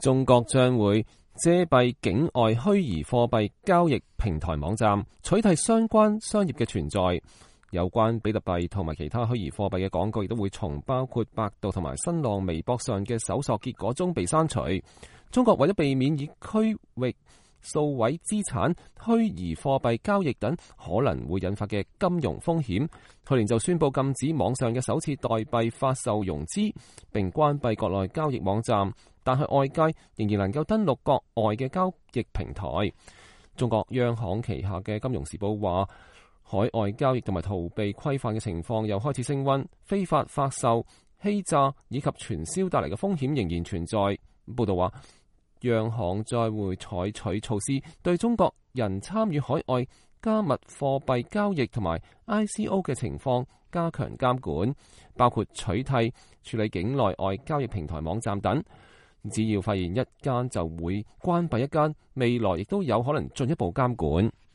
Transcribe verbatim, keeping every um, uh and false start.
中國將會遮蔽境外虛擬貨幣交易平台網站，取締相關商業嘅存在。有關比特幣同埋其他虛擬貨幣嘅廣告亦都會從包括百度同埋新浪微博上嘅搜索結果中被刪除。中國為咗避免以區域數位資產、虛擬貨幣交易等可能會引發嘅金融風險，去年就宣布禁止網上嘅首次代幣發售融資，並關閉國內交易網站。但係外界仍然能夠登錄國外嘅交易平台。中國央行旗下嘅《金融時報》話，海外交易同埋逃避規範嘅情況又開始升溫，非法發售、欺詐以及傳銷帶嚟嘅風險仍然存在。報道話，央行再會採取措施，對中國人參與海外加密貨幣交易同埋 I C O 嘅情況加強監管，包括取締處理境內外交易平台網站等。只要發現一間就會關閉一間，未來亦都有可能進一步監管。